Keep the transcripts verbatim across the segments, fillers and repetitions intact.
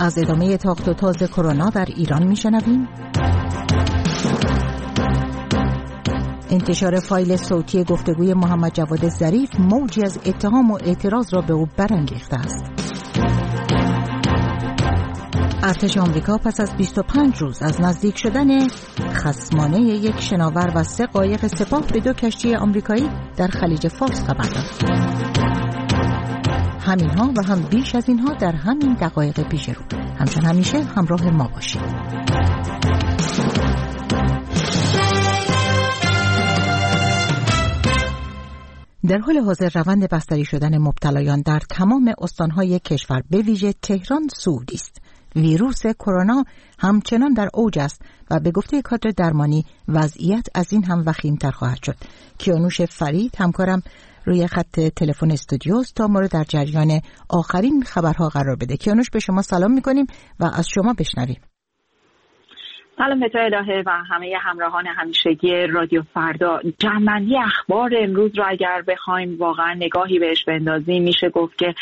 از ادامه تاخت و تاز کرونا در ایران میشنویم. انتشار فایل صوتی گفتگوی محمد جواد ظریف موجی از اتهام و اعتراض را به او برانگیخته است. ارتش آمریکا پس از بیست و پنج روز از نزدیک شدن خصمانه یک شناور و سه قایق سپاه به دو کشتی آمریکایی در خلیج فارس خبر داد. همینها و هم بیش از اینها در همین دقایق پیش رو. همچون همیشه همراه ما باشید. در حال حاضر روند بستری شدن مبتلایان در تمام استانهای کشور به ویژه تهران سعودی است. ویروس کرونا همچنان در اوج است و به گفته کادر درمانی وضعیت از این هم وخیم‌تر خواهد شد. کیانوش فرید همکارم روی خط تلفن استودیوست تا ما رو در جریان آخرین خبرها قرار بده. کیانوش، به شما سلام می‌کنیم و از شما بشنویم. سلام به تو الهه و همه همراهان همیشگی رادیو فردا. جمع‌بندی اخبار امروز را اگر بخوایم واقعا نگاهی بهش بندازیم میشه گفت که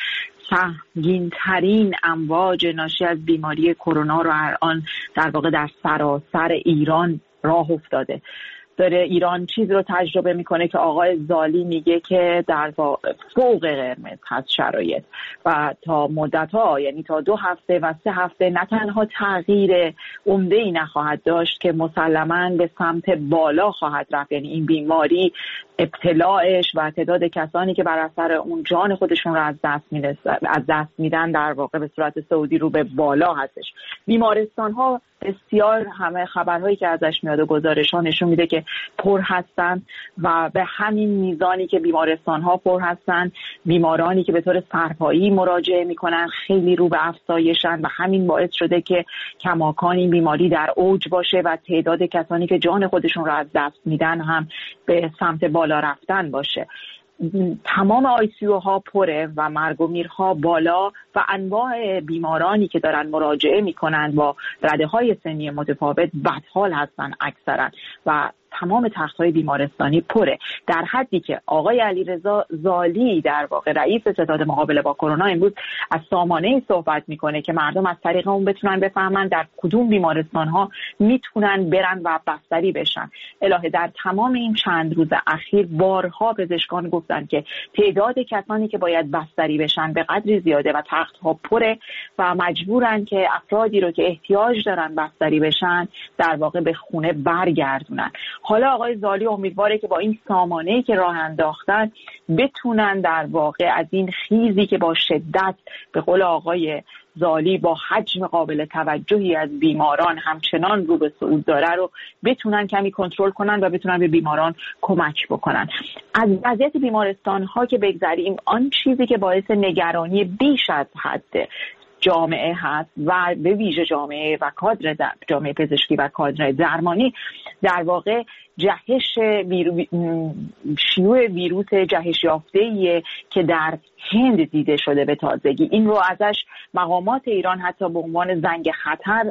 سنگین‌ترین امواج ناشی از بیماری کرونا رو الان در واقع در سراسر ایران راه افتاده. داره ایران چیز رو تجربه میکنه که آقای زالی میگه که در واقع فوق قرمز هست شرایط و تا مدت‌ها، یعنی تا دو هفته و سه هفته نه تنها تغییر عمده‌ای نخواهد داشت که مسلماً به سمت بالا خواهد رفت. یعنی این بیماری ابتلاعش و تعداد کسانی که بر اثر اون جان خودشون رو از دست میدن از دست میدن در واقع به صورت صعودی رو به بالا هستش. بیمارستان ها بسیار همه خبرهایی که ازش میاد و گزارش ها نشون میده که پر هستن و به همین میزانی که بیمارستان ها پر هستن، بیمارانی که به طور سرپایی مراجعه میکنن خیلی رو به افزایشن و همین باعث شده که کماکان این بیماری در اوج باشه و تعداد کسانی که جان خودشون رو از دست میدن هم به سمت بالا رفتن باشه. تمام آی سی یو ها پره و مرگ و میرها بالا و انواع بیمارانی که دارن مراجعه میکنن با رده های سنی متفاوت بدحال هستن اکثرا و تمام تخت‌های بیمارستانی پره، در حدی که آقای علیرضا زالی در واقع رئیس ستاد مقابله با کرونا امروز از سامانه‌ای صحبت میکنه که مردم از طریق اون بتونن بفهمن در کدوم بیمارستان‌ها میتونن برن و بستری بشن. الهه در تمام این چند روز اخیر بارها پزشکان گفتن که تعداد کسانی که باید بستری بشن به قدری زیاده و تخت‌ها پره و مجبورن که افرادی رو که احتیاج دارن بستری بشن در واقع به خونه برگردونن. حالا آقای زالی امیدواره که با این سامانه‌ای که راه انداختن بتونن در واقع از این خیزی که با شدت به قول آقای زالی با حجم قابل توجهی از بیماران همچنان رو به صعود داره رو بتونن کمی کنترل کنن و بتونن به بیماران کمک بکنن. از وضعیت بیمارستان ها که بگذریم، آن چیزی که باعث نگرانی بیش از حد جامعه هست و به ویژه جامعه و کادر جامعه پزشکی و کادر درمانی در واقع جهش ویرو... شیوع ویروس جهش یافته‌ایه که در هند دیده شده به تازگی. این رو ازش مقامات ایران حتی به عنوان زنگ خطر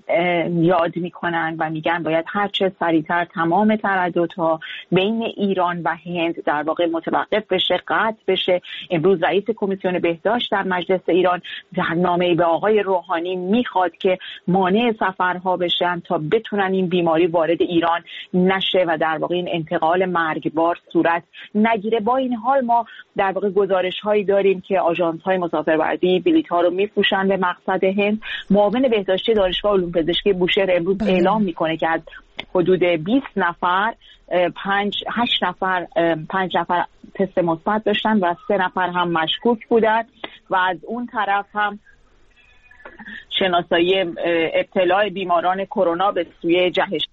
یاد میکنن و میگن باید هرچه سریعتر تمام ترددها بین ایران و هند در واقع متوقف بشه، قطع بشه. امروز رئیس کمیسیون بهداشت در مجلس ایران در نامه‌ای به آقای روحانی میخواد که مانع سفرها بشن تا بتونن این بیماری وارد ایران نشه و در واقع این انتقال مرگبار صورت نگیره. با این حال ما در واقع گزارش‌هایی داریم که آژانس‌های مسافربری بلیط‌ها رو می‌فروشن به مقصد هند. معاون بهداشتی دانشگاه علوم پزشکی بوشهر امروز بله. اعلام می‌کنه که از حدود بیست نفر پنج هشت نفر پنج نفر تست مثبت داشتن و سه نفر هم مشکوک بودن و از اون طرف هم شناسایی ابتلاع بیماران کرونا به سوی جهش.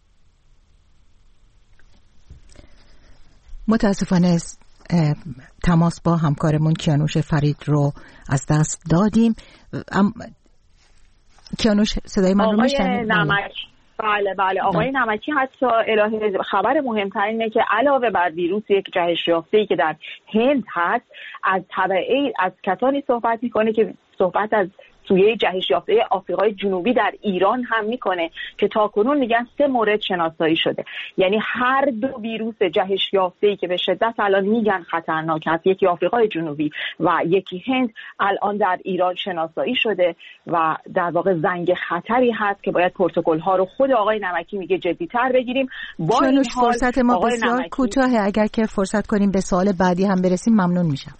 متاسفانه تماس با همکارمون کیانوش فرید رو از دست دادیم. ام... کیانوش صدای من رو میشنوید؟ بله بله آقای نمکی حتی الهه خبر مهمتر اینه که علاوه بر ویروس یک جهش یافته‌ای که در هند هست، از تبعه از کسانی صحبت میکنه که صحبت از سویه جهش یافته آفریقای جنوبی در ایران هم میکنه که تاکنون میگن سه مورد شناسایی شده. یعنی هر دو ویروس جهش یافته‌ای که به شدت الان میگن خطرناک است، یکی آفریقای جنوبی و یکی هند، الان در ایران شناسایی شده و در واقع زنگ خطری هست که باید پروتکل‌ها رو خود آقای نمکی میگه جدی‌تر بگیریم. با این حال فرصت ما بسیار کوتاهه، اگر که فرصت کنیم به سوال بعدی هم برسیم ممنون میشم.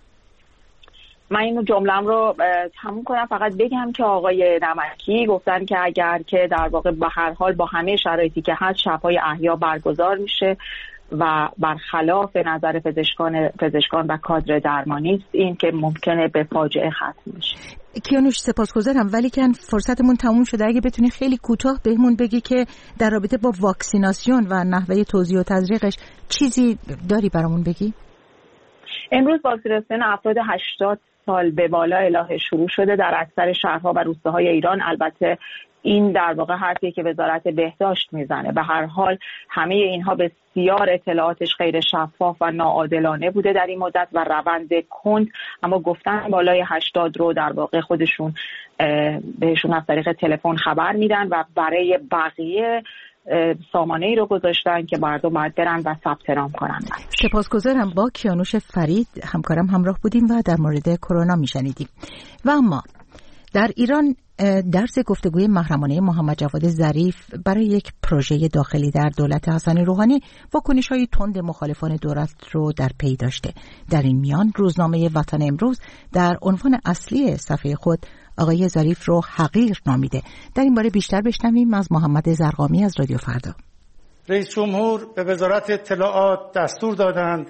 من اینو جمله‌ام رو تموم کنم، فقط بگم که آقای نمکی گفتن که اگر که در واقع به هر حال با همه شرایطی که هست شب‌های احیا برگزار میشه و برخلاف نظر پزشکان پزشکان و کادر درمانی است این که ممکنه به فاجعه ختم بشه. کیانوش سپاسگزارم، ولی که فرصتمون تموم شده. اگه بتونی خیلی کوتاه بهمون بگی که در رابطه با واکسیناسیون و نحوه توزیع و تزریقش چیزی داری برامون بگی؟ امروز واکسیناسیون افراد هشتاد سال به بالا الهه شروع شده در اکثر شهرها و روستاهای ایران. البته این در واقع حرفی که وزارت بهداشت میزنه. به هر حال همه اینها بسیار اطلاعاتش غیر شفاف و ناعادلانه بوده در این مدت و روند کند، اما گفتن بالای هشتاد رو در واقع خودشون بهشون از طریق تلفن خبر میدن و برای بقیه سامانه ای رو گذاشتن که مردم باید برن و ثبت نام کنن. سپاسگزارم. با کیانوش فرید همکارم همراه بودیم و در مورد کرونا میشنیدیم. و اما در ایران درس گفتگوی محرمانه محمد جواد ظریف برای یک پروژه داخلی در دولت حسن روحانی واکنش‌های تند مخالفان دولت رو در پی داشته. در این میان روزنامه وطن امروز در عنوان اصلی صفحه خود آقای ظریف رو حقیر نامیده. در این باره بیشتر بشنویم از محمد زرقامی از رادیو فردا. رئیس جمهور به وزارت اطلاعات دستور دادند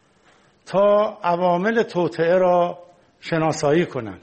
تا عوامل توطئه را شناسایی کنند.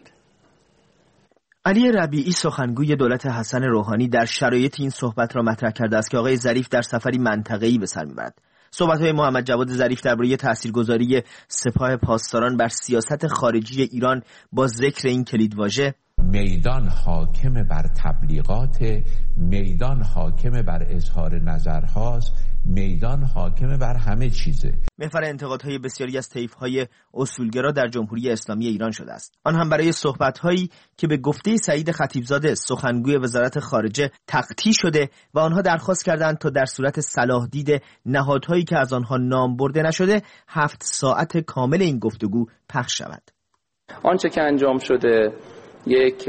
علی ربیعی سخنگوی دولت حسن روحانی در شرایط این صحبت را مطرح کرده است که آقای ظریف در سفری منطقه‌ای به سر می‌برد. صحبت‌های محمد جواد ظریف درباره تاثیرگذاری سپاه پاسداران بر سیاست خارجی ایران با ذکر این کلیدواژه میدان حاکم بر تبلیغات، میدان حاکم بر اظهار نظرهاست، میدان حاکم بر همه چیزه. محور انتقادهای بسیاری از طیف‌های اصولگرا در جمهوری اسلامی ایران شده است. آن هم برای صحبت‌هایی که به گفته سعید خطیبزاده سخنگوی وزارت خارجه تقطیع شده و آنها درخواست کردند تا در صورت صلاح دید نهادهایی که از آنها نام برده نشده هفت ساعت کامل این گفتگو پخش شود. آنچه که انجام شده یک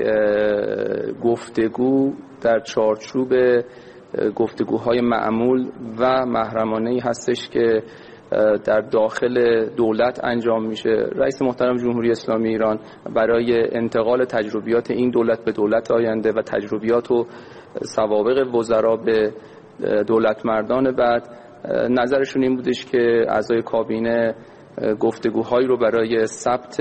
گفتگو در چارچوب گفتگوهای معمول و محرمانه‌ای هستش که در داخل دولت انجام میشه. رئیس محترم جمهوری اسلامی ایران برای انتقال تجربیات این دولت به دولت آینده و تجربیات و سوابق وزرا به دولت مردان بعد نظرشون این بودش که اعضای کابینه گفتگوهایی رو برای ثبت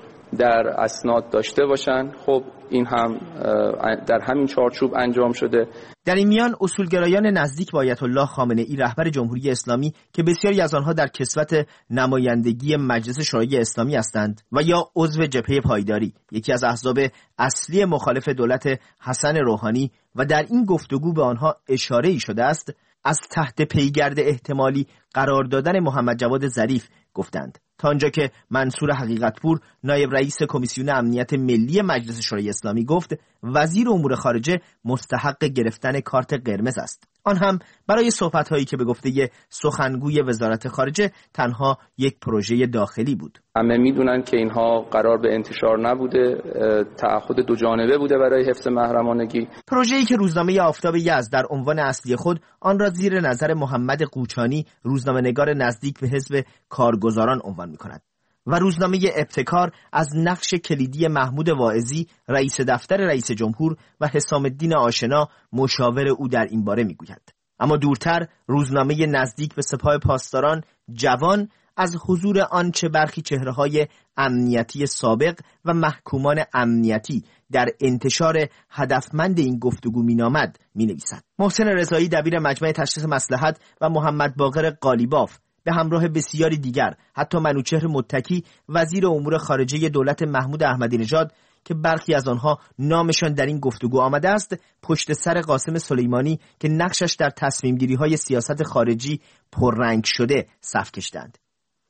در اسناد داشته باشن. خب این هم در همین چارچوب انجام شده. در این میان اصولگرایان نزدیک به آیت الله خامنه ای رهبر جمهوری اسلامی که بسیاری از آنها در کسوت نمایندگی مجلس شورای اسلامی هستند و یا عضو جبهه پایداری، یکی از احزاب اصلی مخالف دولت حسن روحانی و در این گفتگو به آنها اشاره ای شده است، از تحت پیگرد احتمالی قرار دادن محمد جواد ظریف گفتند. تا آنجا که منصور حقیقتپور نایب رئیس کمیسیون امنیت ملی مجلس شورای اسلامی گفت وزیر امور خارجه مستحق گرفتن کارت قرمز است، آن هم برای صحبت‌هایی که به گفته سخنگوی وزارت خارجه تنها یک پروژه داخلی بود. همه میدونن که اینها قرار به انتشار نبوده، تعهد دو جانبه بوده برای حفظ محرمانگی. پروژه‌ای که روزنامه آفتاب یزد در عنوان اصلی خود آن را زیر نظر محمد قوچانی روزنامه‌نگار نزدیک به حزب کارگزاران عنوان می‌کند و روزنامه ابتکار از نقش کلیدی محمود واعظی رئیس دفتر رئیس جمهور و حسام الدین آشنا مشاور او در این باره میگوید. اما دورتر روزنامه نزدیک به سپاه پاسداران جوان از حضور آنچه برخی چهره‌های امنیتی سابق و محکومان امنیتی در انتشار هدفمند این گفتگو مینامد مینویسد. محسن رضایی دبیر مجمع تشخیص مصلحت و محمد باقر قالیباف به همراه بسیاری دیگر، حتی منوچهر متکی وزیر امور خارجه دولت محمود احمدی نژاد که برخی از آنها نامشان در این گفتگو آمده است، پشت سر قاسم سلیمانی که نقشش در تصمیم گیری های سیاست خارجی پررنگ شده صف کشیدند.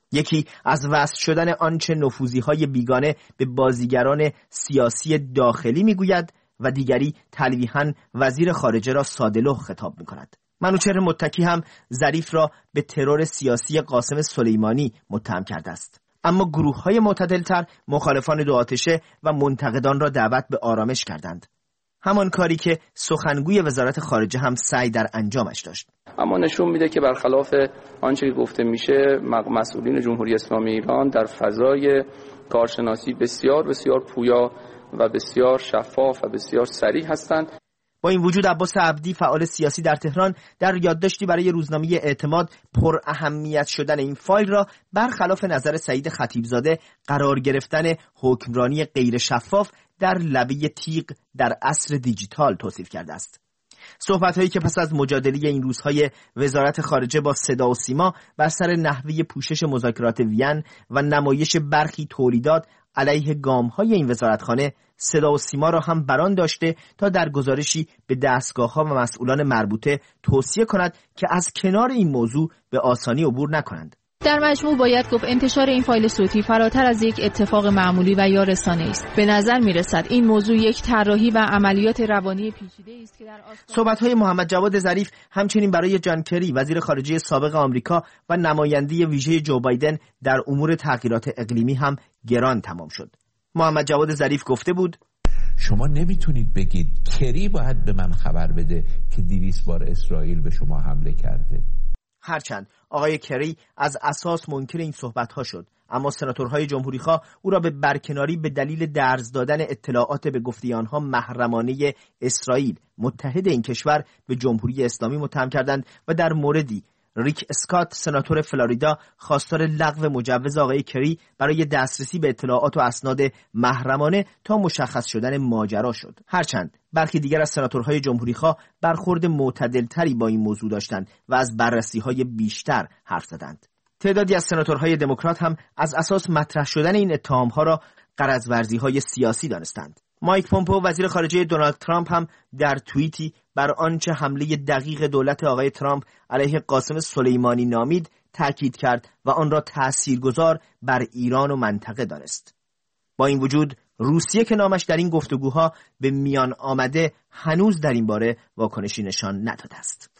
یکی از وصل شدن آنچه نفوذی‌های بیگانه به بازیگران سیاسی داخلی میگوید و دیگری تلویحاً وزیر خارجه را ساده‌لوح خطاب می‌کند. منوچهر متکی هم ظریف را به ترور سیاسی قاسم سلیمانی متهم کرده است. اما گروه‌های معتدل‌تر مخالفان دو آتشه و منتقدان را دعوت به آرامش کردند. همان کاری که سخنگوی وزارت خارجه هم سعی در انجامش داشت. اما نشون میده که برخلاف آنچه که گفته میشه، مسئولین جمهوری اسلامی ایران در فضای کارشناسی بسیار بسیار پویا و بسیار شفاف و بسیار صریح هستند. با این وجود عباس عبدی فعال سیاسی در تهران در یادداشتی برای روزنامه اعتماد پر اهمیت شدن این فایل را برخلاف نظر سعید خطیبزاده قرار گرفتن حکمرانی غیر شفاف در لبه تیغ در عصر دیجیتال توصیف کرده است. صحبت‌هایی که پس از مجادله این روزهای وزارت خارجه با صدا و سیما بر سر نحوه پوشش مذاکرات وین و نمایش برخی تولیدات علیه گام‌های این وزارتخانه، صدا و سیما را هم بران داشته تا در گزارشی به دستگاه‌ها و مسئولان مربوطه توصیه کند که از کنار این موضوع به آسانی عبور نکنند. در مجموع باید گفت انتشار این فایل صوتی فراتر از یک اتفاق معمولی و یا رسانه‌ای است. به نظر می‌رسد این موضوع یک طراحی و عملیات روانی پیچیده است که در آستانه صحبت‌های محمد جواد ظریف همچنین برای جان کری وزیر خارجه سابق آمریکا و نماینده ویژه جو بایدن در امور تغییرات اقلیمی هم گران تمام شد. محمد جواد ظریف گفته بود: شما نمیتونید بگید کری باید به من خبر بده که دویست بار اسرائیل به شما حمله کرده. هرچند آقای کری از اساس منکر این صحبت‌ها شد، اما سناتورهای جمهوری‌خواه او را به برکناری به دلیل درز دادن اطلاعات به گفته آنها محرمانه اسرائیل متحد این کشور به جمهوری اسلامی متهم کردند و در موردی ریک اسکات سناتور فلوریدا خواستار لغو مجوز آقای کری برای دسترسی به اطلاعات و اسناد محرمانه تا مشخص شدن ماجرا شد. هرچند برخی دیگر از سناتورهای جمهوری‌خواه برخورد معتدلتری با این موضوع داشتند و از بررسی‌های بیشتر حرف زدند. تعدادی از سناتورهای دموکرات هم از اساس مطرح شدن این اتهام‌ها را غرض ورزی‌های سیاسی دانستند. مایک پومپئو وزیر خارجه دونالد ترامپ هم در توییتی بر آنچه حمله دقیق دولت آقای ترامپ علیه قاسم سلیمانی نامید تاکید کرد و آن را تاثیرگذار بر ایران و منطقه دانست. با این وجود روسیه که نامش در این گفتگوها به میان آمده هنوز در این باره واکنشی نشان نداده است.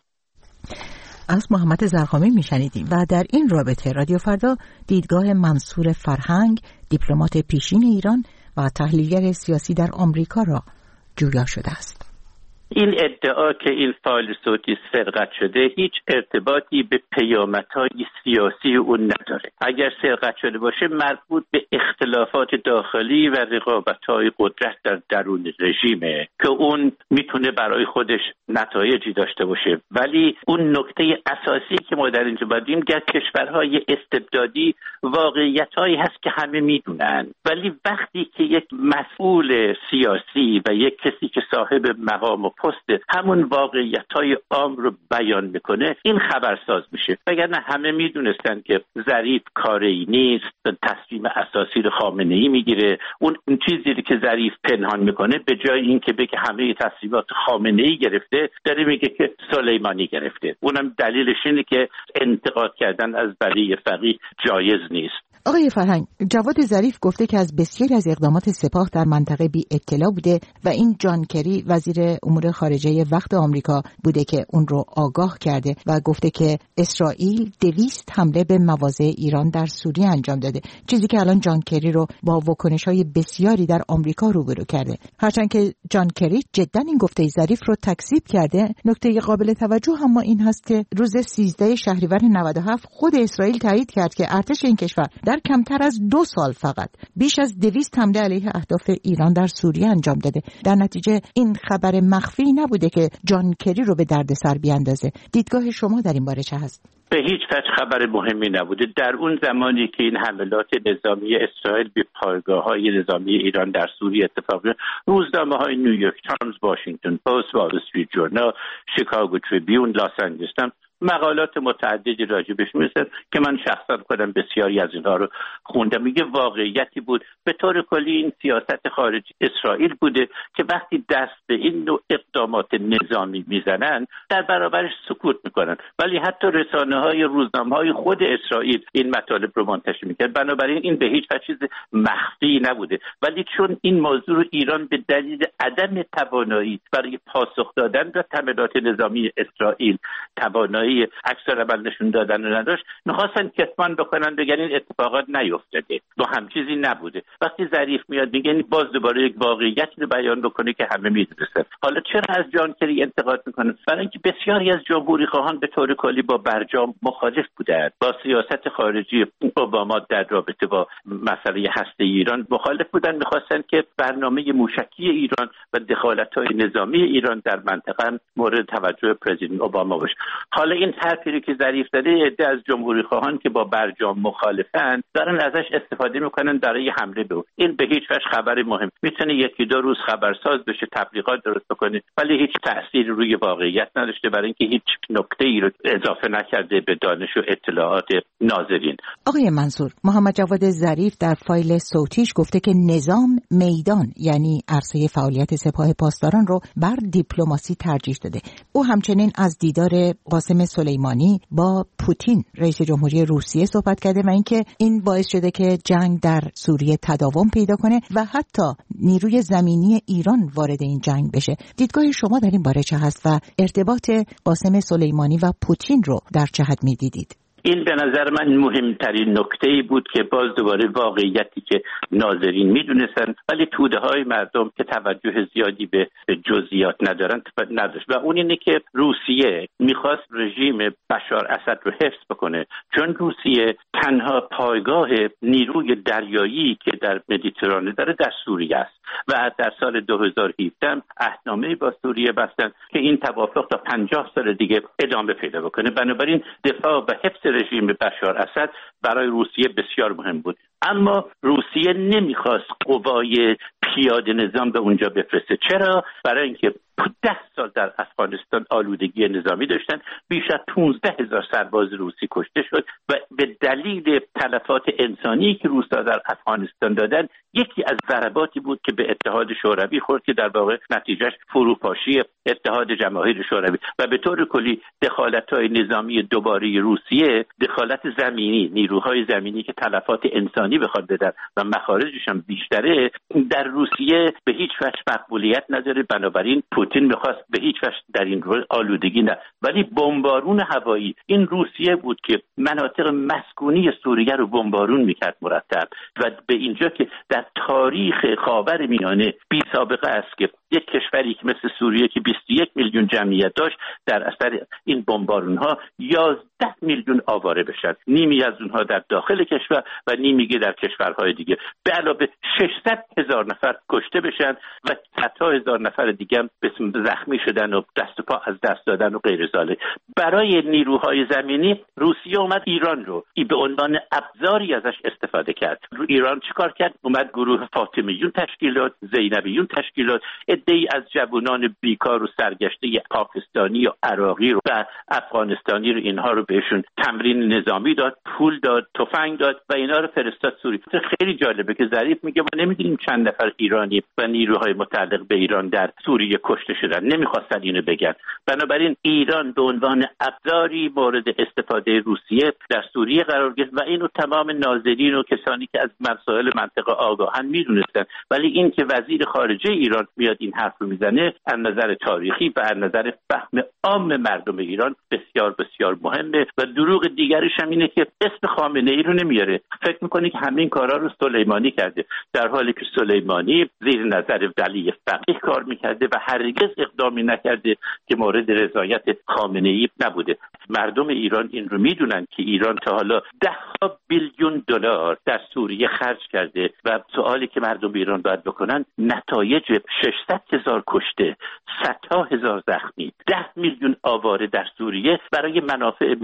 از محمد زرقامی میشنیدیم و در این رابطه رادیو فردا دیدگاه منصور فرهنگ، دیپلمات پیشین ایران و تحلیلگر سیاسی در آمریکا را جویا شده است. این ادعا که این فایل صوتی سرقت شده هیچ ارتباطی به پیامدهای سیاسی اون نداره. اگر سرقت شده باشه مربوط به اختلافات داخلی و رقابت‌های قدرت در درون رژیمه که اون میتونه برای خودش نتایجی داشته باشه، ولی اون نکته اساسی که ما در اینجا بودیم در کشورهای استبدادی واقعیت‌هایی هست که همه میدونن، ولی وقتی که یک مسئول سیاسی و یک کسی که صاحب مقام و پست همون واقعیت‌های عام رو بیان میکنه این خبرساز میشه. وگرنه همه میدونستن که ظریف کاری نیست، تصمیم اساسی رو خامنه‌ای میگیره. اون اون چیزی که ظریف پنهان میکنه به جای اینکه بگه همه تصمیمات خامنه‌ای گرفته داره میگه که سلیمانی گرفته. اونم دلیلش اینه که انتقاد کردن از ولی فقیه جایز نیست. آقای فرهنگ، جواد ظریف گفته که از بسیاری از اقدامات سپاه در منطقه بی اطلاع بوده و این جان کری وزیر امور خارجه وقت آمریکا بوده که اون رو آگاه کرده و گفته که اسرائیل دویست حمله به مواضع ایران در سوریه انجام داده، چیزی که الان جان کری رو با واکنش‌های بسیاری در آمریکا روبرو کرده. هرچند که جان کری جدا این گفته ظریف رو تکذیب کرده، نکته قابل توجه هم این هست که روز سیزده شهریور نود و هفت خود اسرائیل تایید کرد که ارتش این کشور در کمتر از دو سال فقط بیش از دویست حمله علیه اهداف ایران در سوریه انجام داده. در نتیجه این خبر مخفی نبوده که جان کری رو به دردسر بیاندازه. دیدگاه شما در این باره چه هست؟ به هیچ وجه خبر مهمی نبوده. در اون زمانی که این حملات نظامی اسرائیل به پایگاه‌های نظامی ایران در سوریه اتفاق افتاد، روزنامه‌های نیویورک تایمز، واشنگتن پست، وال استریت ژورنال، شیکاگو تریبیون، لاس آنجلس مقالات متعددی راجبش می‌نویسن که من شخصا خودم بسیاری از اینها رو خوندم. میگه واقعیتی بود به طور کلی این سیاست خارجی اسرائیل بوده که وقتی دست به این نوع اقدامات نظامی میزنن در برابرش سکوت میکنن، ولی حتی رسانه‌های روزنامه‌های خود اسرائیل این مطالب رو منتشر میکرد. بنابراین این به هیچ وجه چیز مخفی نبوده، ولی چون این موضوع رو ایران به دلیل عدم توانایی برای پاسخ دادن به حملات نظامی اسرائیل توانایی اکثر عمل نشون دادن رو نداشت، میخواستن کتمان بکنن بگن این اتفاقات نیفتاده، با هم چیزی نبوده. وقتی ظریف میاد میگن باز دوباره یک واقعیتی رو بیان بکنه که همه میدونستن. حالا چرا از جان کری انتقاد میکنن؟ برای اینکه بسیاری از جمهوری خواهان به طور کلی با برجام مخالف بودند، با سیاست خارجی اوباما در رابطه با مسئله هسته ایران مخالف بودن، میخواستن که برنامه موشکی ایران و دخالت‌های نظامی ایران در منطقه مورد توجه پرزیدنت اوباما باشه. حالا این حرفی که ظریف زده، عده از جمهوری خواهان که با برجام مخالفن دارن ازش استفاده میکنن برای حمله به او. این به هیچ وجه خبر مهم میتونه یکی دو روز خبرساز بشه، تبلیغات درست بکنه، ولی هیچ تأثیری روی واقعیت نداشته، برای اینکه هیچ نکته‌ای رو اضافه نکرده به دانش و اطلاعات ناظرین. آقای منصور، محمد جواد ظریف در فایل صوتیش گفته که نظام میدان یعنی عرصه فعالیت سپاه پاسداران رو بر دیپلماسی ترجیح داده. او همچنین از دیدار قاسم سلیمانی با پوتین رئیس جمهوری روسیه صحبت کرده و اینکه این باعث شده که جنگ در سوریه تداوم پیدا کنه و حتی نیروی زمینی ایران وارد این جنگ بشه. دیدگاه شما در این باره چه هست و ارتباط قاسم سلیمانی و پوتین رو در چه حد می‌دیدید؟ این به نظر من مهمترین نکته‌ای بود که باز دوباره واقعیتی که ناظرین میدونستن ولی توده های مردم که توجه زیادی به جزئیات ندارن نداشت، و اون اینه که روسیه میخواست رژیم بشار اسد رو حفظ بکنه، چون روسیه تنها پایگاه نیروی دریایی که در مدیترانه داره در سوریه است و در سال دو هزار و هفده عهدنامه با سوریه بستن که این توافق تا پنجاه سال دیگه ادامه پیدا بکنه. بنابراین دفاع و حفظ رژیم بشار اسد برای روسیه بسیار مهم بود، اما روسیه نمیخواست قوای پیاده نظام به اونجا بفرسته. چرا؟ برای اینکه ده سال در افغانستان آلودگی نظامی داشتن، بیش از پانزده هزار سرباز روسی کشته شد و به دلیل تلفات انسانی که روس‌ها در افغانستان دادن یکی از ضرباتی بود که به اتحاد شوروی خورد که در واقع نتیجهش فروپاشی اتحاد جماهیر شوروی و به طور کلی دخالت‌های نظامی دوباره روسیه، دخالت زمینی، نیروهای زمینی که تلفات انسانی بخواد بدن و مخارجش هم بیشتره، در روسیه به هیچ وجه مقبولیت نداره. بنابراین پوتین میخواست به هیچ وجه در این رول آلودگی نه، ولی بمبارون هوایی این روسیه بود که مناطق مسکونی سوریه رو بمبارون میکرد مرتب و به اینجا که در تاریخ خاورمیانه بی سابقه است که یک کشوری که مثل سوریه که بیست و یک میلیون جمعیت داشت در اثر این بمبارون ها یازده میلیون آواره بشن، نیمی از اونها در داخل کشور و نیمی در کشورهای دیگه، به علاوه ششصد هزار نفر کشته بشن و صدها هزار نفر دیگه هم زخمی شدن و دست و پا از دست دادن و غیر ذالک. برای نیروهای زمینی روسیه اومد ایران رو به عنوان ابزاری ازش استفاده کرد. رو ایران چیکار کرد؟ اومد گروه فاطمیون تشکیلات، زینبیون تشکیلات، عده‌ای از جوانان بیکار و سرگشته پاکستانی و عراقی رو و افغانستانی رو اینها رو بهشون تمرین نظامی داد، پول داد، تفنگ داد و اینا رو فرستاد سوریه. خیلی جالبه که ظریف میگه ما نمیدونیم چند نفر ایرانی و نیروهای متعلق به ایران در سوریه کشته شدن، نمیخواستن اینو بگن. بنابراین ایران به عنوان ابزاری مورد استفاده روسیه در سوریه قرار گرفت و اینو تمام ناظرین و کسانی که از مسائل منطقه آگاهن میدونستن، ولی این که وزیر خارجه ایران میاد این حرف رو میزنه از نظر تاریخی و از نظر فهم عام مردم ایران بسیار بسیار مهمه. و دروغ دیگرش هم اینه که اسم خامنه ای رو نمیاره، فکر میکنه که همین کارا رو سلیمانی کرده، در حالی که سلیمانی زیر نظر ولی فقیه کار میکرده و هرگز اقدامی نکرده که مورد رضایت خامنه ای نبوده. مردم ایران این رو میدونن که ایران تا حالا ده ها بیلیون دلار در سوریه خرج کرده و سوالی که مردم ایران باید بکنن نتایج ششصد هزار کشته، صدها هزار زخمی، ده میلیون آواره در سوریه برای منافع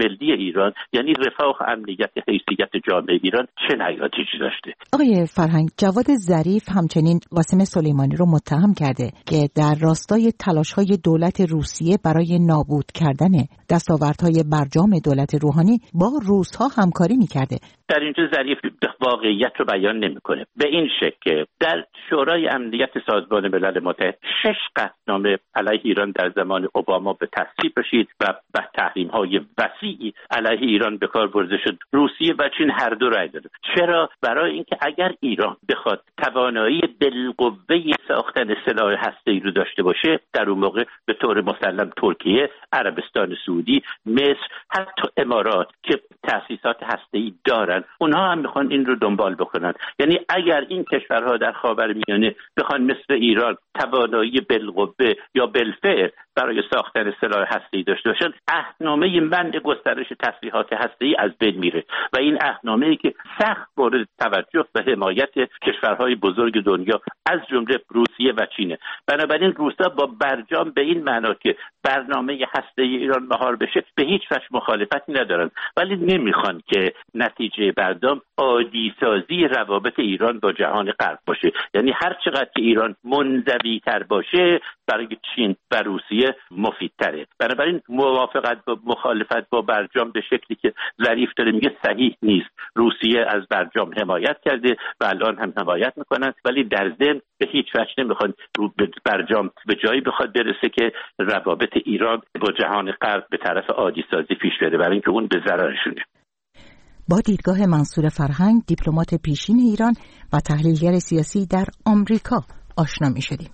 ملی ایران، یعنی رفاه و امنیت حیثیت جامعه ایران، چه نتایجی داشته. آقای فرهنگ، جواد ظریف همچنین قاسم سلیمانی رو متهم کرده که در راستای تلاش‌های دولت روسیه برای نابود کردن دستاوردهای برجام دولت روحانی با روس‌ها همکاری می‌کرده. در اینجا ظریف واقعیت رو بیان نمی‌کنه. به این شکل در شورای امنیت سازمان ملل متحد شش قطعنامه علیه ایران در زمان اوباما به تصویب رسید و به تحریم‌های وسیعی علیه ایران به کار برده شد. روسیه و چین هر دو رأی دادند. چرا؟ برای اینکه اگر ایران بخواد توانایی بالقوه ساختن سلاح هسته‌ای رو داشته باشه، در اون موقع به طور مسلم ترکیه، عربستان سعودی، مصر، حتی امارات که تأسیسات هسته‌ای دارن، اونها هم میخوان این رو دنبال بکنن. یعنی اگر این کشورها در خاورمیانه بخوان مثل ایران توانایی بالقوه یا بالفعل برای ساختن سلاح هسته‌ای داشته باشن، عهدنامه منع گسترش تسلیحات هسته‌ای از بین میره و این عهدنامه‌ای که سخت مورد توجه و حمایت کشورهای بزرگ دنیا از جمله روسیه و چینه. بنابراین روسا با برجام به این معنا که برنامه هسته‌ای ایران مهار بشه به هیچ وجه مخالفتی ندارن، ولی نمیخوان که نتیجه برجام عادی سازی روابط ایران با جهان غرب باشه. یعنی هر چقدر که ایران منزوی تر باشه برای چین و روسیه مفیدتره. بنابراین موافقت با مخالفت با برجام به شکلی که ظریف داره میگه صحیح نیست. روسیه از برجام حمایت کرده و الان هم حمایت میکنن، ولی در ضمن به هیچ وجه نمیخوان رو برجام به جایی بخواد برسه که روابط ایران با جهان غرب به طرف عادی سازی پیش بره، برای اینکه اون به ضررشونه. با دیدگاه منصور فرهنگ، دیپلمات پیشین ایران و تحلیلگر سیاسی در آمریکا آشنا می‌شدیم.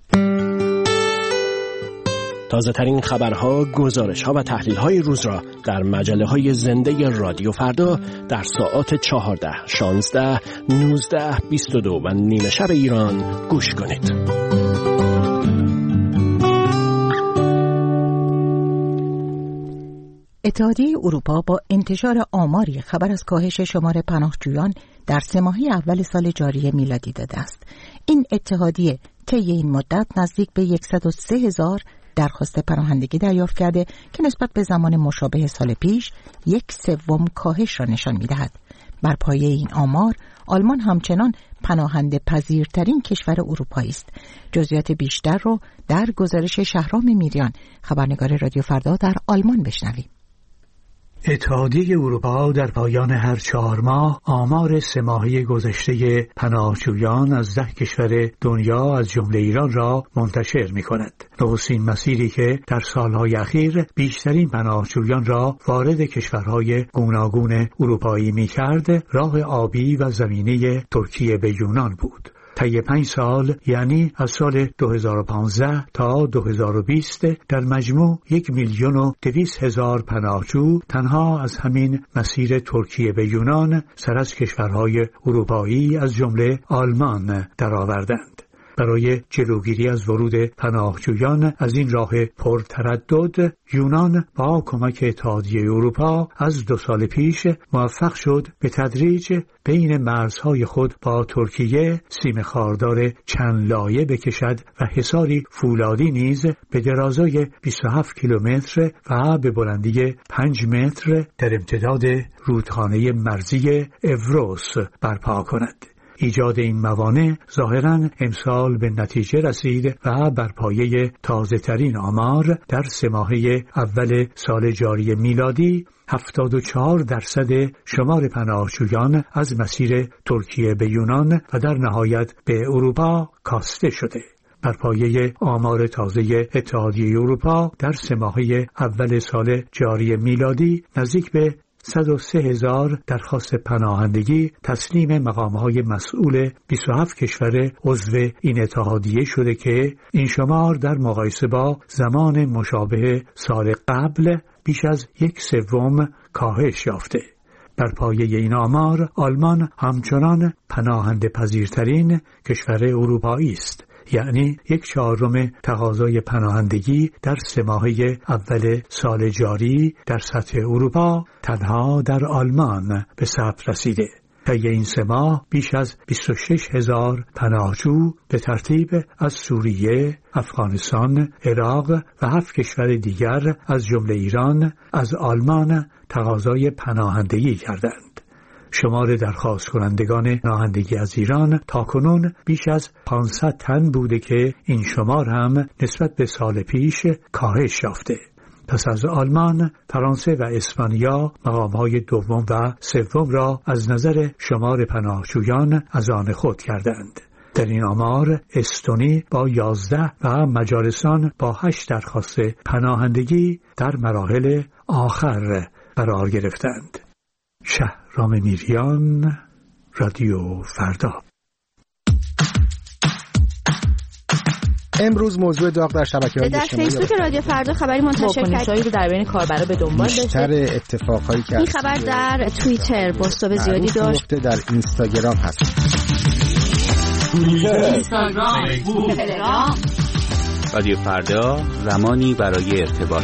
تازه ترین خبرها، گزارش‌ها و تحلیل‌های روز را در مجله‌های زنده رادیو فردا در ساعات چهارده، شانزده، نوزده، بیست و دو و نیمه شب ایران گوش کنید. اتحادیه اروپا با انتشار آماری خبر از کاهش شمار پناهجویان در سه ماهه اول سال جاری میلادی داده است. این اتحادیه طی این مدت نزدیک به صد و سه هزار درخواست پناهندگی دریافت کرده که نسبت به زمان مشابه سال پیش یک سوم کاهش را نشان می‌دهد. بر پایه این آمار، آلمان همچنان پناهنده پذیرترین کشور اروپایی است. جزئیات بیشتر رو در گزارش شهرام میریان، خبرنگار رادیو فردا در آلمان بشنویم. اتحادیه اروپا در پایان هر چهار ماه آمار سه ماهه گذشته پناهجویان از ده کشور دنیا از جمله ایران را منتشر می کند. نخستین مسیری که در سالهای اخیر بیشترین پناهجویان را وارد کشورهای گوناگون اروپایی می کرد، راه آبی و زمینی ترکیه به یونان بود. طی پنج سال، یعنی از سال دو هزار و پانزده تا دو هزار و بیست، در مجموع یک میلیون و دویست هزار پناهجو تنها از همین مسیر ترکیه به یونان سر از کشورهای اروپایی از جمله آلمان درآوردند. برای جلوگیری از ورود پناهجویان از این راه پرتردد، یونان با کمک اتحادیه اروپا از دو سال پیش موفق شد به تدریج بین مرزهای خود با ترکیه سیم خاردار چند لایه بکشد و حصاری فولادی نیز به درازای بیست و هفت کیلومتر و به بلندی پنج متر در امتداد رودخانه مرزی اوروس برپا کند. ایجاد این موانع ظاهراً امسال به نتیجه رسید و بر پایه تازه ترین آمار در سه ماهه اول سال جاری میلادی هفتاد و چهار درصد شمار پناهجویان از مسیر ترکیه به یونان و در نهایت به اروپا کاسته شده. بر پایه آمار تازه اتحادیه اروپا در سه ماهه اول سال جاری میلادی نزدیک به صد و سه هزار درخواست پناهندگی تسلیم مقام‌های مسئول بیست و هفت کشور عضو این اتحادیه شده که این شمار در مقایسه با زمان مشابه سال قبل بیش از یک سوم کاهش یافته. بر پایه این آمار، آلمان همچنان پناهنده پذیرترین کشور اروپایی است. یعنی یک چهارم تقاضای پناهندگی در سه ماهه اول سال جاری در سطح اروپا تنها در آلمان به ثبت رسیده. طی این سه ماه بیش از بیست و شش هزار پناهجو به ترتیب از سوریه، افغانستان، عراق و هفت کشور دیگر از جمله ایران از آلمان تقاضای پناهندگی کردند. شمار درخواست کنندگان پناهندگی از ایران تاکنون بیش از پانصد تن بوده که این شمار هم نسبت به سال پیش کاهش یافته. پس از آلمان، فرانسه و اسپانیا مقام‌های دوم و سوم را از نظر شمار پناهجویان از آن خود کردند. در این آمار استونی با یازده و مجارستان با هشت درخواست پناهندگی در مراحل آخر قرار گرفتند. شهرام میریان، رادیو فردا. امروز موضوع داغ در شبکه‌های اجتماعی در فیسبوک رادیو فردا خبری منتشر کرد رو در بین کاربرا به دنبال داشته. بیشتر اتفاقایی که این خبر در توییتر بازتاب زیادی داشت. در اینستاگرام هست. اینستاگرام، فیسبوک، تلگرام. رادیو فردا، زمانی برای ارتباط.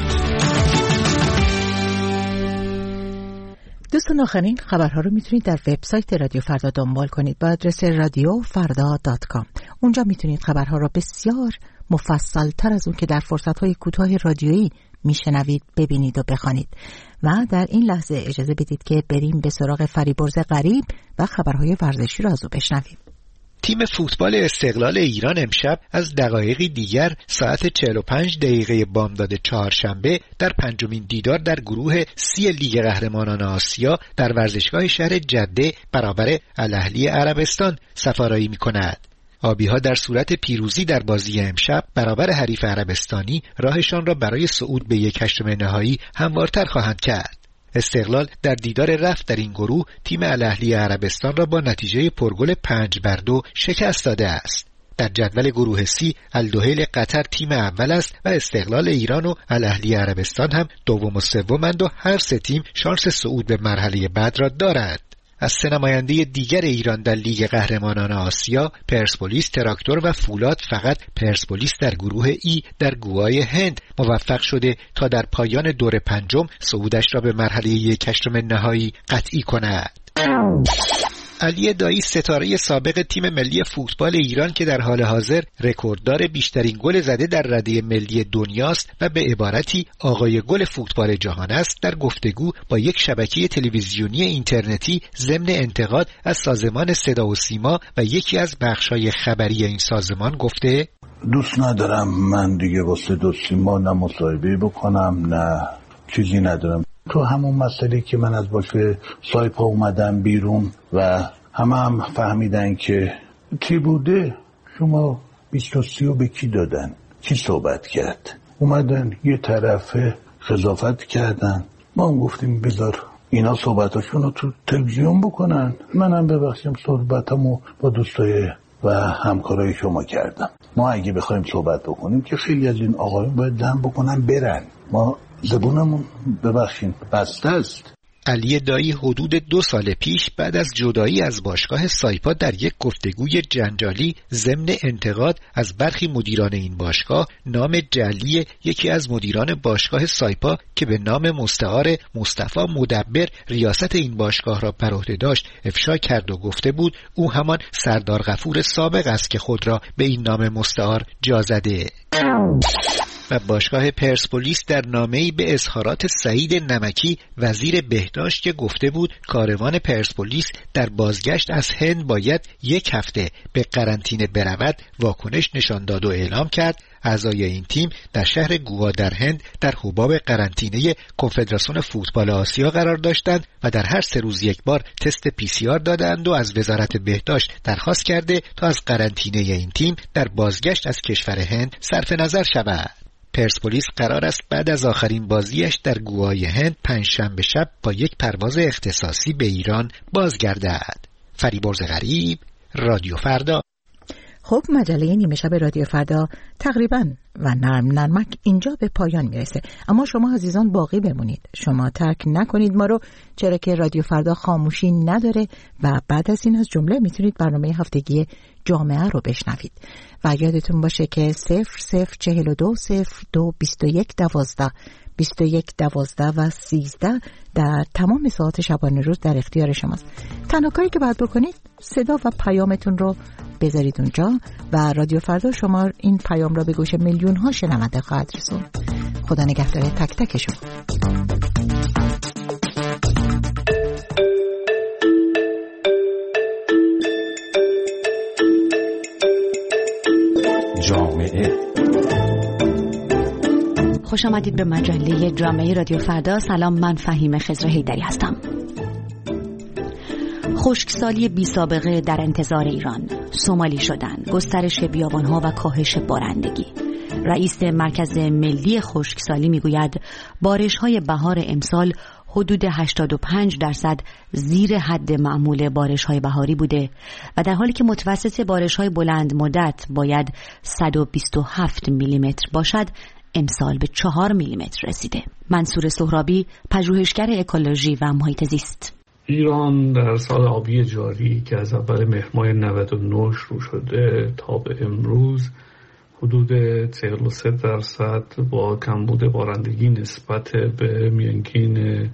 دوستان آخرین خبرها رو میتونید در وبسایت رادیو فردا دنبال کنید با آدرس رادیو فردا دات کام. اونجا میتونید خبرها رو بسیار مفصل تر از اون که در فرصت‌های کوتاه رادیویی میشنوید ببینید و بخوانید. و در این لحظه اجازه بدید که بریم به سراغ فریبرز غریب و خبرهای ورزشی رو از او بشنویم. تیم فوتبال استقلال ایران امشب از دقایقی دیگر ساعت چهل و پنج دقیقه بامداد چهارشنبه در پنجمین دیدار در گروه سی لیگ قهرمانان آسیا در ورزشگاه شهر جده برابر الاهلی عربستان سفارایی می‌کند. آبی‌ها در صورت پیروزی در بازی امشب برابر حریف عربستانی راهشان را برای صعود به یک هشتم نهایی هموارتر خواهند کرد. استقلال در دیدار رفت در این گروه تیم الاهلی عربستان را با نتیجه پرگل پنج بر دو شکست داده است. در جدول گروه سی الدوحیل قطر تیم اول است و استقلال ایران و الاهلی عربستان هم دوم و سومند و هر سه تیم شانس صعود به مرحله بعد را دارند. از سه نماینده دیگر ایران در لیگ قهرمانان آسیا، پرسپولیس، تراکتور و فولاد فقط پرسپولیس در گروه ای در گوای هند موفق شده تا در پایان دور پنجم صعودش را به مرحله یک هشتم نهایی قطعی کند. علی دایی ستاره سابق تیم ملی فوتبال ایران که در حال حاضر رکورددار بیشترین گل زده در رده ملی دنیاست و به عبارتی آقای گل فوتبال جهان است، در گفتگو با یک شبکه تلویزیونی اینترنتی ضمن انتقاد از سازمان صدا و سیما و یکی از بخش‌های خبری این سازمان گفته: دوست ندارم من دیگه با صدا و سیما نه مصاحبه بکنم نه چیزی ندارم. تو همون مسئله که من از باشه سایپا اومدم بیرون و همه هم فهمیدن که کی بوده، شما بیست و سی به کی دادن، کی صحبت کرد، اومدن یه طرفه قضاوت کردن، ما هم گفتیم بذار اینا صحبتاشون رو تو تلویزیون بکنن، منم ببخشیم صحبتامو با دوستای و همکارای شما کردم. ما اگه بخوایم صحبت بکنیم که خیلی از این آقایون باید دم بکنن برن، ما زبونمون ببخشین بسته است. علی دایی حدود دو سال پیش بعد از جدایی از باشگاه سایپا در یک گفتگوی جنجالی ضمن انتقاد از برخی مدیران این باشگاه نام جعلی یکی از مدیران باشگاه سایپا که به نام مستعار مصطفی مدبر ریاست این باشگاه را بر عهده داشت افشا کرد و گفته بود او همان سردار غفور سابق است که خود را به این نام مستعار جا زده. و باشگاه پرسپولیس در نامه‌ای به اظهارات سعید نمکی وزیر بهداشت که گفته بود کاروان پرسپولیس در بازگشت از هند باید یک هفته به قرنطینه برود واکنش نشان داد و اعلام کرد اعضای این تیم در شهر گوا در هند در حباب قرنطینه کنفدراسیون فوتبال آسیا قرار داشتند و در هر سه روز یک بار تست پی سی آر دادند و از وزارت بهداشت درخواست کرده تا از قرنطینه این تیم در بازگشت از کشور هند صرف نظر شود. پرسپولیس قرار است بعد از آخرین بازیش در گوای هند پنجشنبه شب با یک پرواز اختصاصی به ایران بازگردد. فریبرز غریب، رادیو فردا. خب مجله نیمه شب رادیو فردا تقریباً و نرم نرمک اینجا به پایان میرسه، اما شما عزیزان باقی بمونید، شما ترک نکنید ما رو، چرا که رادیو فردا خاموشی نداره و بعد از این از جمله میتونید برنامه هفتگی جامعه رو بشنوید و یادتون باشه که صفر صفر چهل و دو صفر دو بیست و یک دوازده بیست و یک دوازده و سیزده در تمام ساعات شبانه روز در اختیار شماست. تنها کاری که باید بکنید صدا و پیامتون رو بذارید اونجا و رادیو فردا شما این پیام را به گوش میلیون ها شنونده خواهد رسوند. خدا نگهدار تک تک شما. جامعه خوش آمدید به مجله جامعه رادیو فردا. سلام، من فهیم خضر حیدری هستم. خشکسالی بی سابقه در انتظار ایران، سومالی شدن، گسترش بیابانها و کاهش بارندگی. رئیس مرکز ملی خشکسالی میگوید بارش‌های بهار امسال حدود هشتاد و پنج درصد زیر حد معمول بارش‌های بهاری بوده و در حالی که متوسط بارش‌های بلند مدت باید صد و بیست و هفت میلیمتر باشد، امسال به چهار میلیمتر رسیده. منصور سهرابی، پژوهشگر اکولوژی و محیط زیست. ایران در سال آبی جاری که از اول مهر ماه نود و نه شروع شده تا به امروز حدود چهل و سه درصد با کمبود بارندگی نسبت به میانگین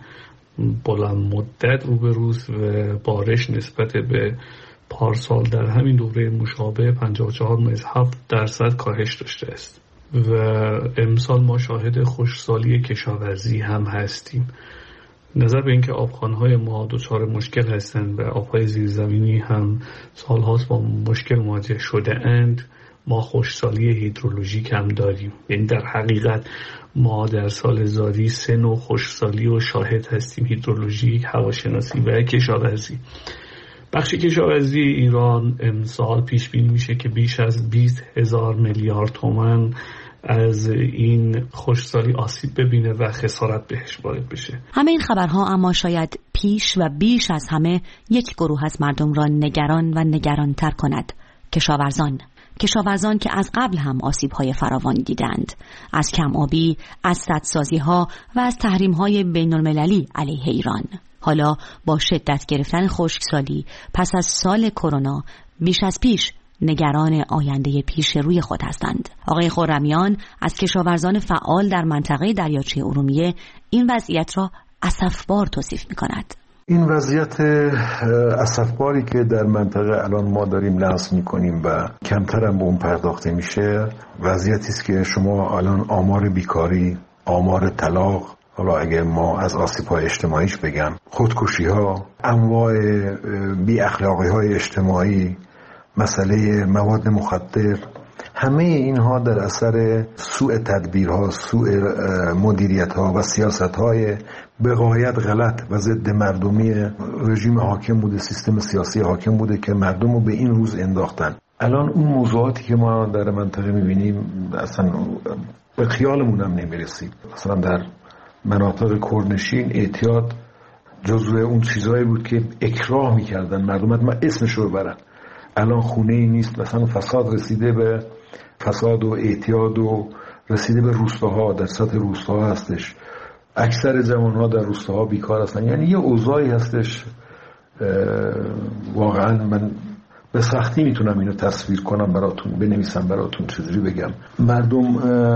بلند مدت روبروست و بارش نسبت به پارسال در همین دوره مشابه پنجاه و چهار ممیز هفت درصد کاهش داشته است و امسال ما شاهد خشکسالی کشاورزی هم هستیم. نظر به اینکه آبخوان‌های ما دچار مشکل هستند و آب‌های زیرزمینی هم سال‌هاست با مشکل مواجه شده اند، ما خشکسالی هیدرولوژیک هم داریم. یعنی در حقیقت ما در سال زاری سه نوع خشکسالی و شاهد هستیم: هیدرولوژیک، هواشناسی و کشاورزی. بخش کشاورزی ایران امسال پیش بینی میشه که بیش از بیست هزار میلیارد تومان از این خشکسالی آسیب ببینه و خسارت بهش وارد بشه. همه این خبرها اما شاید پیش و بیش از همه یک گروه از مردم را نگران و نگرانتر کند: کشاورزان. کشاورزان که از قبل هم آسیب‌های فراوان دیدند، از کم آبی، از سدسازی‌ها و از تحریم‌های بین‌المللی علیه ایران. حالا با شدت گرفتن خشکسالی پس از سال کرونا بیش از پیش نگران آینده پیش روی خود هستند. آقای خرمیان از کشاورزان فعال در منطقه دریاچه ارومیه این وضعیت را اسفبار توصیف می‌کند. این وضعیت اسفباری که در منطقه الان ما داریم لمس می‌کنیم و کمتر هم به اون پرداخته میشه، وضعیتی است که شما الان آمار بیکاری، آمار طلاق، حالا اگه ما از آسیب‌های اجتماعیش بگم، خودکشی‌ها، انواع بی اخلاقی‌های اجتماعی، مسئله مواد مخدر، همه اینها در اثر سوء تدبیرها، سوء مدیریت‌ها و سیاست‌های به غایت غلط و ضد مردمی رژیم حاکم بوده، سیستم سیاسی حاکم بوده که مردم رو به این روز انداختن. الان اون موضوعاتی که ما در منطقه می‌بینیم اصلا به خیالمون هم نمی‌رسید. مثلا در مناطق کرنشین اعتیاد جزو اون چیزایی بود که اکراه می‌کردن مردم، ما اسمش رو ببرن. الان خونه ای نیست، مثلا فساد رسیده به فساد و اعتیاد و رسیده به روستاها، در سطح روستاها هستش. اکثر جوانها در روستاها بیکار هستن. یعنی یه اوضاعی هستش واقعا من به سختی میتونم اینو تصویر کنم براتون، بنویسم براتون، چجوری بگم. مردم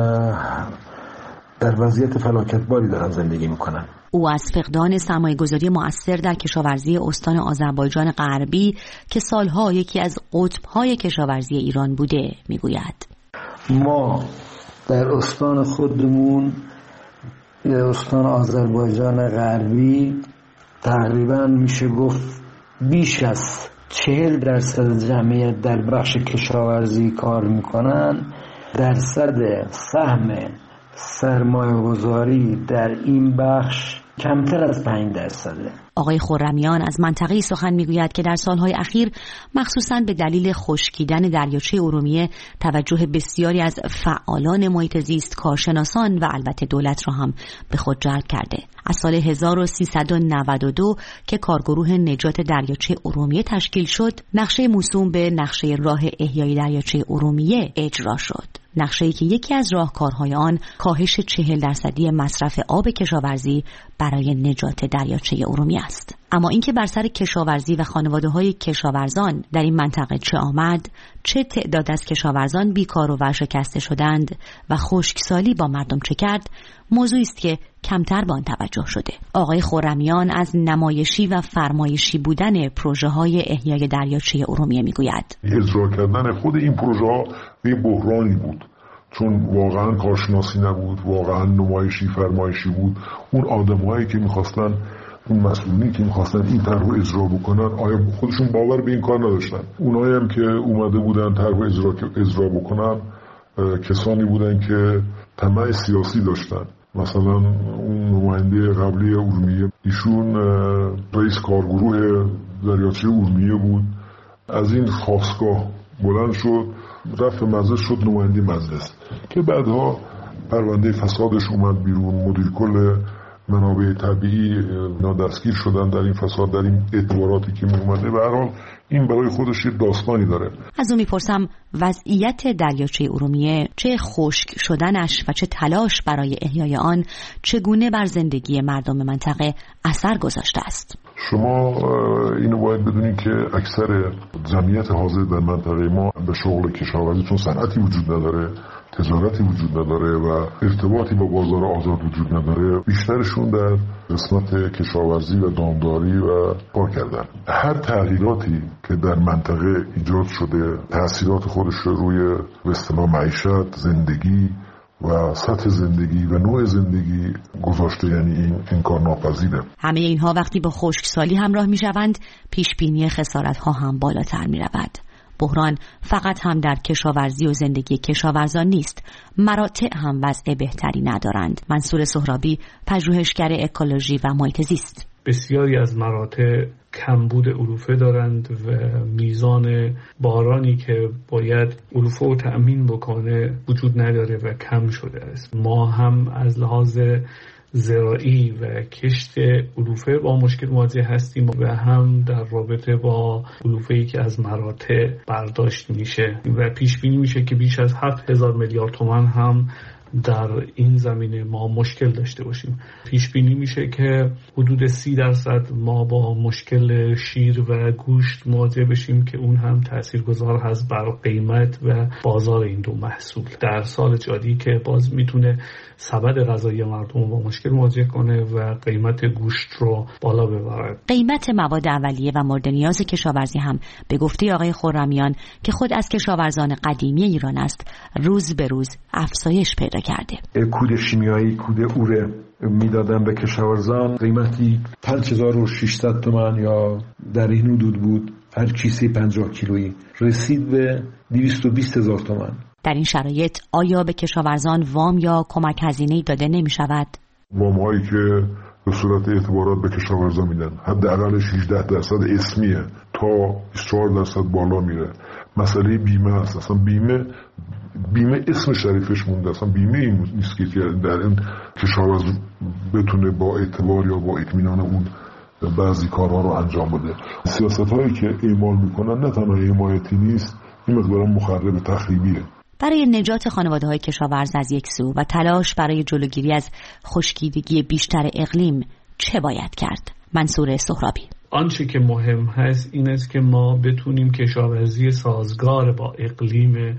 در وضعیت فلاکتباری دارن زندگی میکنن. او از فقدان سرمایه‌گذاری مؤثر در کشاورزی استان آذربایجان غربی که سالها یکی از قطب‌های کشاورزی ایران بوده میگوید. ما در استان خودمون، استان آذربایجان غربی، تقریبا میشه گفت بیش از چهل درصد جمعیت در بخش کشاورزی کار میکنن. درصد سهم سرمایه‌گذاری در این بخش کمتر از پنج درصده. آقای خرمیان از منطقه‌ای سخن میگوید که در سالهای اخیر مخصوصاً به دلیل خشکیدن دریاچه ارومیه توجه بسیاری از فعالان محیط زیست، کارشناسان و البته دولت را هم به خود جلب کرده. از سال هزار و سیصد و نود و دو که کارگروه نجات دریاچه ارومیه تشکیل شد، نقشه موسوم به نقشه راه احیای دریاچه ارومیه اجرا شد. نقشه‌ای که یکی از راهکارهای آن کاهش چهل درصدی مصرف آب کشاورزی برای نجات دریاچه ارومیه است. اما اینکه بر سر کشاورزی و خانواده‌های کشاورزان در این منطقه چه آمد، چه تعداد از کشاورزان بیکار و ورشکسته شدند و خشکسالی با مردم چه کرد، موضوعی است که کمتر به آن توجه شده. آقای خرمیان از نمایشی و فرمایشی بودن پروژه‌های احیای دریاچه ارومیه میگوید. اجرا کردن خود این پروژه‌ها به بحرانی بود، چون واقعا کارشناسی نبود، واقعا نمایشی فرمایشی بود. اون آدمایی که می‌خواستن، اون مسئولینی که می‌خواستن این طرح رو اجرا بکنن، آیا خودشون باور به این کار نداشتن؟ اونایی هم که اومده بودن طرح رو اجرا اجرا بکنن کسانی بودن که طمع سیاسی داشتن. مثلا اون نماینده قبلی ارومیه، ایشون رئیس کارگروه دریاچه ارومیه بود، از این خاستگاه بلند شد رفت مجلس شد نماینده مجلس، که بعدها پرونده فسادش اومد بیرون. مدیر کل منابع طبیعی نادستگیر شدن در این فساد، در این اعتباراتی که می اومده. به هر حال این برای خودش یه داستانی داره. از اون میپرسم وضعیت دریاچه ارومیه، چه خشک شدنش و چه تلاش برای احیای آن، چگونه بر زندگی مردم منطقه اثر گذاشته است؟ شما اینو باید بدونید که اکثر جمعیت حاضر در منطقه ما به شغل کشاورزی، چون صنعتی وجود نداره، تجارتی وجود نداره و ارتباطی با بازار آزاد وجود نداره، بیشترشون در قسمت کشاورزی و دامداری و کار کردن. هر تغییراتی که در منطقه ایجاد شده تأثیرات خودش روی به اصطلاح معیشت، زندگی و سطح زندگی و نوع زندگی گذاشته، یعنی این انکار ناپذیره. همه اینها وقتی با خشکسالی همراه می شوند، پیش بینی خسارت ها هم بالاتر می رود. بحران فقط هم در کشاورزی و زندگی کشاورزان نیست، مراتع هم وضع بهتری ندارند. منصور سهرابی، پژوهشگر اکولوژی و محیط زیست: بسیاری از مراتع کمبود علوفه دارند و میزان بارانی که باید علوفه رو تأمین بکنه وجود نداره و کم شده است. ما هم از لحاظ زراعی و کشت علوفه با مشکل مواجه هستیم و هم در رابطه با علوفه‌ای که از مراتع برداشت میشه و پیش بینی میشه که بیش از هفت هزار میلیارد تومان هم در این زمینه ما مشکل داشته باشیم. پیش بینی میشه که حدود سی درصد ما با مشکل شیر و گوشت مواجه بشیم که اون هم تاثیرگذار هست بر قیمت و بازار این دو محصول در سال جاری، که باز میتونه سبد غذایی مردم با مشکل مواجه کنه و قیمت گوشت رو بالا ببره. قیمت مواد اولیه و مورد نیاز کشاورزی هم به گفته آقای خرمیان که خود از کشاورزان قدیمی ایران است، روز به روز افزایش پیدا کرده. کود شیمیایی، کود اوره میدادن به کشاورزان، قیمتی پنج هزار و ششصد تومان یا در این حدود بود. هر کیسه پنجاه کیلویی رسید به دویست و بیست هزار تومان. در این شرایط آیا به کشاورزان وام یا کمک هزینه‌ای داده نمی شود؟ وام هایی که به صورت اعتبارات به کشاورزان میدن حداقلش هجده درصد اسمیه تا بیست و چهار درصد بالا میره. مسئله بیمه است. اصلا بیمه بیمه اسم شریفش مونده، اصلا بیمه این نیست که در این کشاورز بتونه با اعتبار یا با اطمینان اون بعضی کارها رو انجام بده. سیاست هایی که اعمال میکنن نه تنها حمایتی نیست، این مقدار مخرب تخریبیه. برای نجات خانواده‌های کشاورز از یک سو و تلاش برای جلوگیری از خشکیدگی بیشتر اقلیم چه باید کرد؟ منصور سهرابی: آنچه که مهم هست این است که ما بتونیم کشاورزی سازگار با اقلیم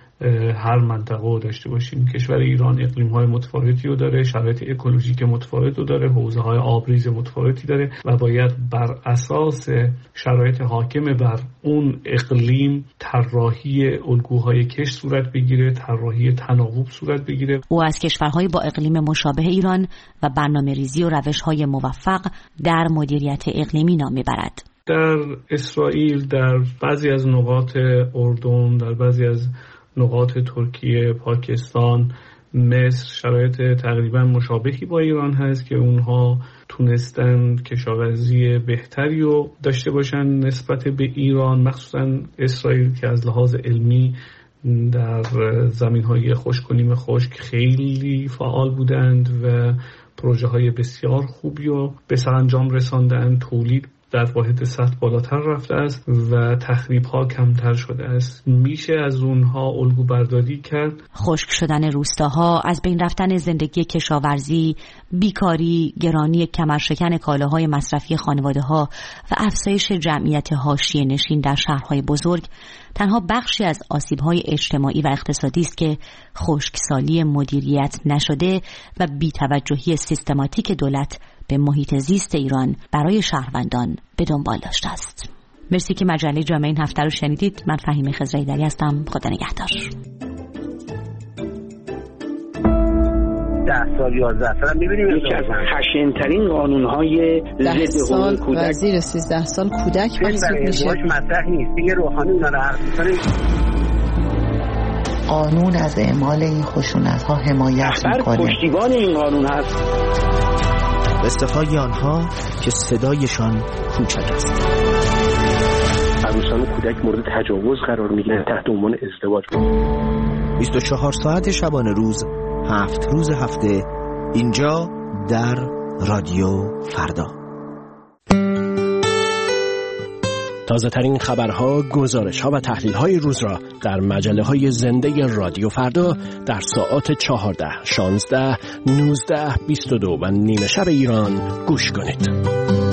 هر منطقه رو داشته باشیم. کشور ایران اقلیم‌های متفاوتی رو داره، شرایط اکولوژیک متفاوت رو داره، حوزه‌های آبریز متفاوتی داره و باید بر اساس شرایط حاکم بر اون اقلیم طراحی الگوهای کشت صورت بگیره، طراحی تناوب صورت بگیره. او از کشورهای با اقلیم مشابه ایران و برنامه‌ریزی و روش‌های موفق در مدیریت اقلیمی نام می‌برد. در اسرائیل، در بعضی از نقاط اردن، در بعضی از نقاط ترکیه، پاکستان، مصر شرایط تقریبا مشابهی با ایران هست که اونها تونستن کشاورزی بهتری رو داشته باشن نسبت به ایران، مخصوصا اسرائیل که از لحاظ علمی در زمین‌های خشک و نیم خشک خیلی فعال بودند و پروژه های بسیار خوبی رو به سرانجام رساندن. تولید در واحد سطح بالاتر رفته است و تخریب ها کمتر شده است. میشه از اونها الگو برداری کرد. خشک شدن روستاها، از بین رفتن زندگی کشاورزی، بیکاری، گرانی کمرشکن کالاهای مصرفی خانواده‌ها و افزایش جمعیت حاشیه نشین در شهرهای بزرگ تنها بخشی از آسیب‌های اجتماعی و اقتصادی است که خشکسالی مدیریت نشده و بی‌توجهی سیستماتیک دولت به محیط زیست ایران برای شهروندان به دنبال داشته است. مرسی که مجله جامعه این هفته رو شنیدید. من فهیمه خضرایی‌دری هستم. خدا نگهدار. ده سال یازده سال می‌بینیم یکی از خشن‌ترین قانون‌های ضد حقوق کودک و زیر سیزده سال کودک محسوب میشه. مطرح نیست. دیگه روحانی اونا رو حرف می‌کنه. قانون از اعمال این خشونت‌ها حمایت می‌کنه. پشتیبان این قانون هست. استفای آنها که صدایشان کوچک است. عروسان و کودک مورد تجاوز قرار می‌گیرند تحت عنوان ازدواج. بیست و چهار ساعت شبانه روز، هفت روز هفته، اینجا در رادیو فردا. تازه ترین خبرها، گزارش‌ها و تحلیل‌های روز را در مجله‌های زنده رادیو فردا در ساعات چهارده، شانزده، نوزده، بیست و دو و نیمه شب ایران گوش کنید.